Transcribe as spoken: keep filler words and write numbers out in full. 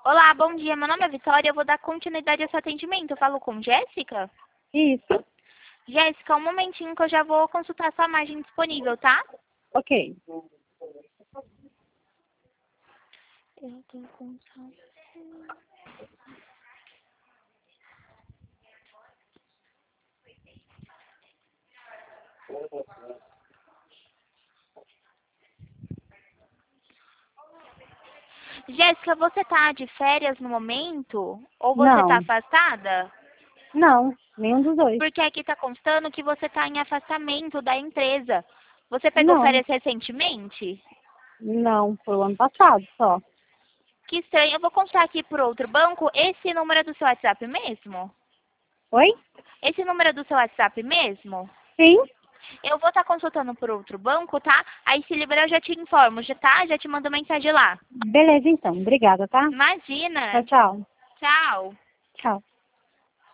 Olá, bom dia. Meu nome é Vitória. Eu vou dar continuidade a seu atendimento. Eu falo com Jéssica? Isso. Jéssica, um momentinho que eu já vou consultar sua margem disponível, tá? Ok. Eu tô com... Jéssica, você tá de férias no momento? Ou você tá Não. afastada? Não. Nenhum dos dois. Porque aqui tá constando que você tá em afastamento da empresa. Você pegou Não. férias recentemente? Não. Foi o ano passado só. Que estranho. Eu vou consultar aqui por outro banco. Esse número é do seu WhatsApp mesmo? Oi? Esse número é do seu WhatsApp mesmo? Sim. Eu vou estar consultando por outro banco, tá? Aí se liberar eu já te informo, já tá? Já te mando mensagem lá. Beleza, então. Obrigada, tá? Tchau, Imagina. tchau. Tchau. Tchau.